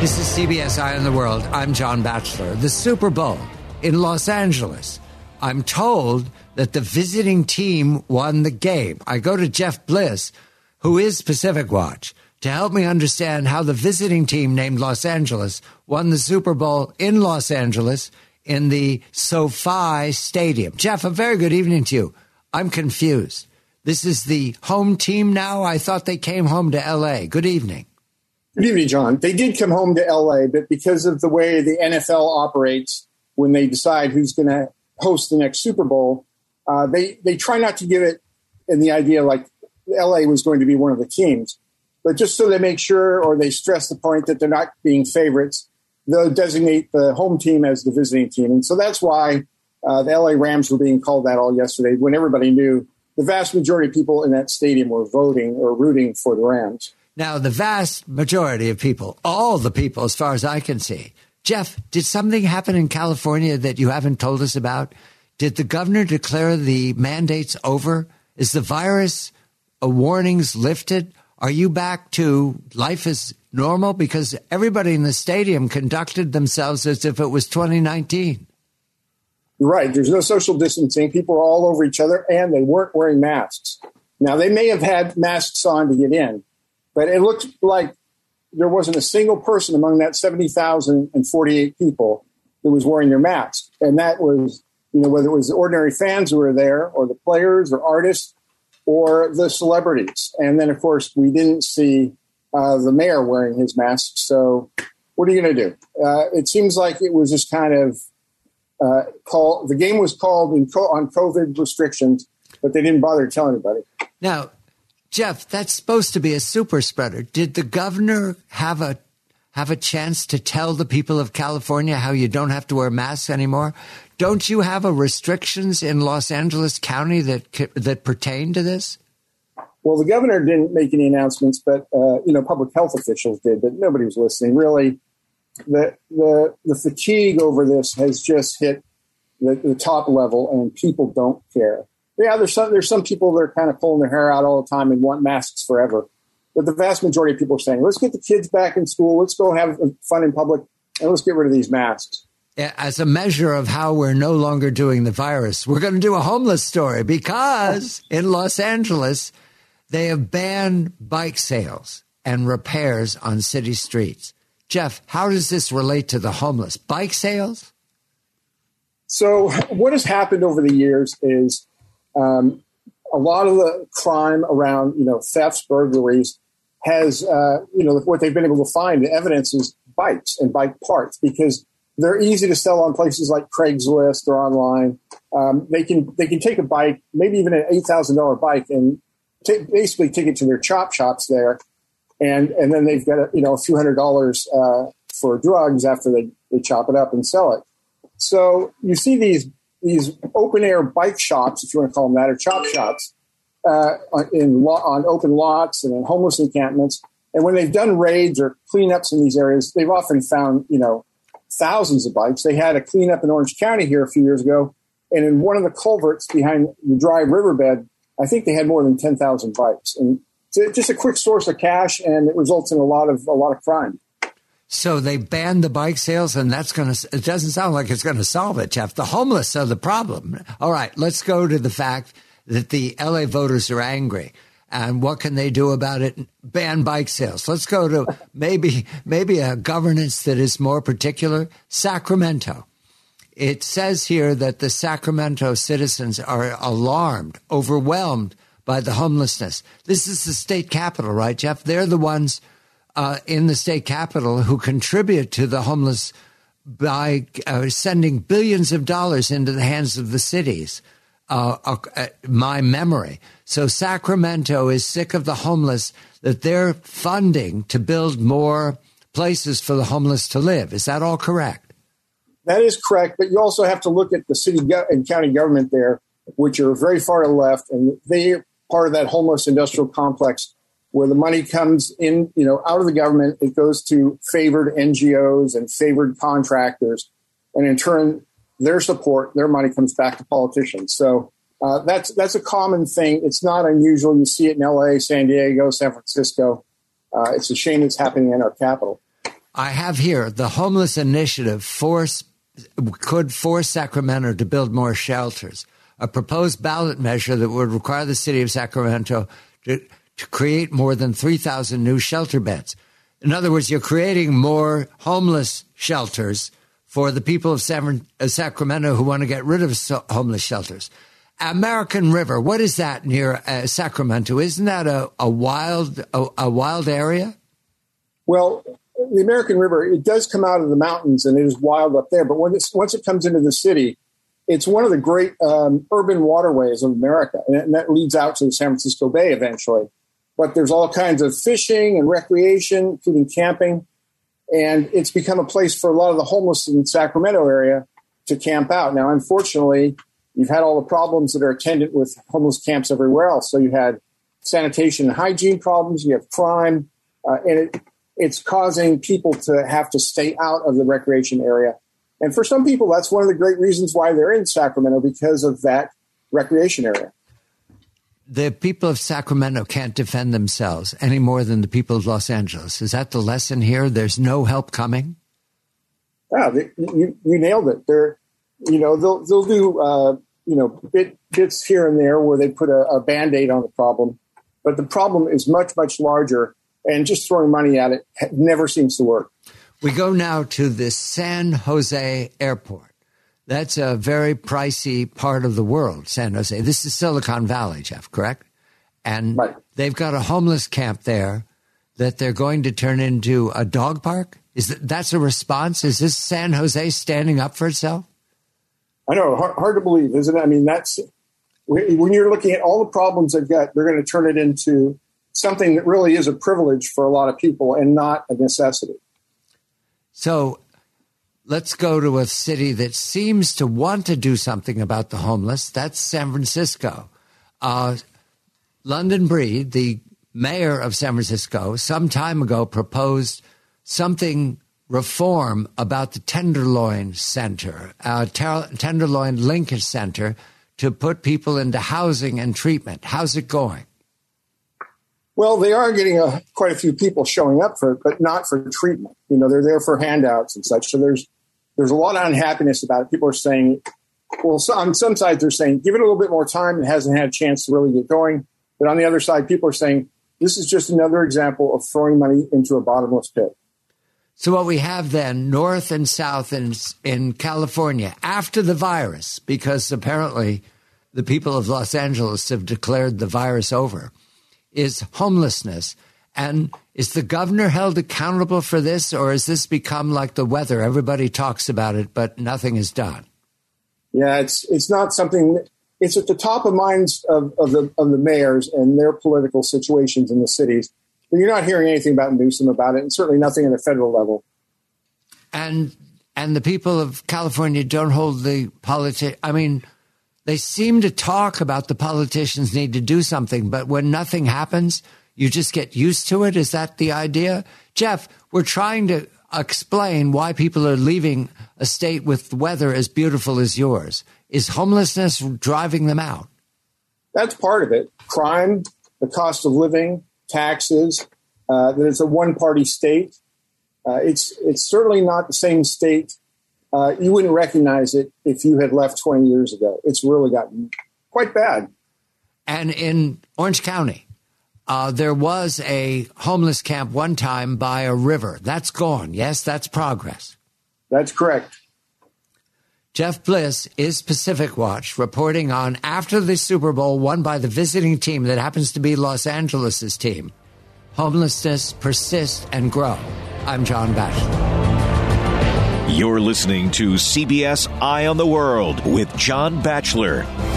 This is CBS Eye on the World. I'm John Batchelor. The Super Bowl in Los Angeles. I'm told that the visiting team won the game. I go to Jeff Bliss, who is Pacific Watch, to help me understand how the visiting team named Los Angeles won the Super Bowl in Los Angeles in the SoFi Stadium. Jeff, a very good evening to you. I'm confused. This is the home team now? I thought they came home to L.A. Good evening. Good evening, John. They did come home to L.A., but because of the way the NFL operates when they decide who's going to host the next Super Bowl, they try not to give it in the idea like L.A. was going to be one of the teams. But just so they make sure or they stress the point that they're not being favorites, they'll designate the home team as the visiting team. And so that's why the L.A. Rams were being called that all yesterday when everybody knew the vast majority of people in that stadium were voting or rooting for the Rams. Now, the vast majority of people, all the people, as far as I can see. Jeff, did something happen in California that you haven't told us about? Did the governor declare the mandates over? Is the virus warnings lifted? Are you back to life as normal? Because everybody in the stadium conducted themselves as if it was 2019. You're right. There's no social distancing. People are all over each other, and they weren't wearing masks. Now, they may have had masks on to get in, but it looked like there wasn't a single person among that 70,048 people that was wearing their mask. And that was, whether it was the ordinary fans who were there or the players or artists or the celebrities. And then, of course, we didn't see the mayor wearing his mask. So what are you going to do? It seems like it was just kind of the game was called on COVID restrictions, but they didn't bother to tell anybody. Now, Jeff, that's supposed to be a super spreader. Did the governor have a chance to tell the people of California how you don't have to wear masks anymore? Don't you have restrictions in Los Angeles County that pertain to this? Well, the governor didn't make any announcements, but public health officials did, but nobody was listening. Really, the fatigue over this has just hit the top level, and people don't care. Yeah, there's some people that are kind of pulling their hair out all the time and want masks forever. But the vast majority of people are saying, let's get the kids back in school. Let's go have fun in public, and let's get rid of these masks. As a measure of how we're no longer doing the virus, we're going to do a homeless story because in Los Angeles, they have banned bike sales and repairs on city streets. Jeff, how does this relate to the homeless? Bike sales? So what has happened over the years is a lot of the crime around, thefts, burglaries has, what they've been able to find, the evidence is bikes and bike parts because they're easy to sell on places like Craigslist or online. They can take a bike, maybe even an $8,000 bike, and basically take it to their chop shops there, and then they've got a few $100s for drugs after they chop it up and sell it. So you see these open air bike shops, if you want to call them that, or chop shops on open lots and in homeless encampments. And when they've done raids or cleanups in these areas, they've often found, thousands of bikes. They had a cleanup in Orange County here a few years ago. And in one of the culverts behind the dry riverbed, I think they had more than 10,000 bikes. And it's just a quick source of cash, and it results in a lot of crime. So they banned the bike sales, and it doesn't sound like it's going to solve it, Jeff. The homeless are the problem. All right, let's go to the fact that the LA voters are angry. And what can they do about it? Ban bike sales. Let's go to maybe a governance that is more particular. Sacramento. It says here that the Sacramento citizens are alarmed, overwhelmed by the homelessness. This is the state capital, right, Jeff? They're the ones in the state capital who contribute to the homeless by sending billions of dollars into the hands of the cities. My memory. So Sacramento is sick of the homeless, that they're funding to build more places for the homeless to live. Is that all correct? That is correct. But you also have to look at the city and county government there, which are very far to the left. And they are part of that homeless industrial complex where the money comes in, out of the government. It goes to favored NGOs and favored contractors. And in turn, their support, their money comes back to politicians. So that's a common thing. It's not unusual. You see it in LA, San Diego, San Francisco. It's a shame it's happening in our capital. I have here the Homeless Initiative could force Sacramento to build more shelters. A proposed ballot measure that would require the city of Sacramento to create more than 3,000 new shelter beds. In other words, you're creating more homeless shelters for the people of Sacramento who want to get rid of homeless shelters. American River, what is that near Sacramento? Isn't that a wild area? Well, the American River, it does come out of the mountains and it is wild up there. But once it comes into the city, it's one of the great urban waterways of America. And that leads out to the San Francisco Bay eventually. But there's all kinds of fishing and recreation, including camping. And it's become a place for a lot of the homeless in the Sacramento area to camp out. Now, unfortunately, you've had all the problems that are attendant with homeless camps everywhere else. So you had sanitation and hygiene problems, you have crime, and it's causing people to have to stay out of the recreation area. And for some people, that's one of the great reasons why they're in Sacramento, because of that recreation area. The people of Sacramento can't defend themselves any more than the people of Los Angeles. Is that the lesson here? There's no help coming? Yeah, you nailed it. They'll do bits here and there where they put a Band-Aid on the problem, but the problem is much, much larger, and just throwing money at it never seems to work. We go now to the San Jose airport. That's a very pricey part of the world, San Jose. This is Silicon Valley, Jeff, correct? And right. They've got a homeless camp there that they're going to turn into a dog park? That's a response? Is this San Jose standing up for itself? I know, hard to believe, isn't it? I mean, that's when you're looking at all the problems they've got, they're going to turn it into something that really is a privilege for a lot of people and not a necessity. So let's go to a city that seems to want to do something about the homeless. That's San Francisco. London Breed, the mayor of San Francisco, some time ago proposed something reform about the Tenderloin Center, Tenderloin Linkage Center, to put people into housing and treatment. How's it going? Well, they are getting quite a few people showing up for it, but not for treatment. They're there for handouts and such. So there's a lot of unhappiness about it. People are saying, well, on some sides they're saying, give it a little bit more time. It hasn't had a chance to really get going. But on the other side, people are saying, this is just another example of throwing money into a bottomless pit. So what we have then, north and south in California, after the virus, because apparently the people of Los Angeles have declared the virus over, is homelessness. And is the governor held accountable for this, or has this become like the weather? Everybody talks about it, but nothing is done. Yeah, it's not something. It's at the top of minds of the mayors and their political situations in the cities. But you're not hearing anything about Newsom about it, and certainly nothing at a federal level. And the people of California don't hold the they seem to talk about the politicians need to do something, but when nothing happens, you just get used to it. Is that the idea? Jeff, we're trying to explain why people are leaving a state with weather as beautiful as yours. Is homelessness driving them out? That's part of it. Crime, the cost of living, taxes, that it's a one-party state. It's certainly not the same state. You wouldn't recognize it if you had left 20 years ago. It's really gotten quite bad. And in Orange County, there was a homeless camp one time by a river. That's gone. Yes, that's progress. That's correct. Jeff Bliss is Pacific Watch, reporting on after the Super Bowl won by the visiting team that happens to be Los Angeles' team. Homelessness persists and grow. I'm John Batchelor. You're listening to CBS Eye on the World with John Batchelor.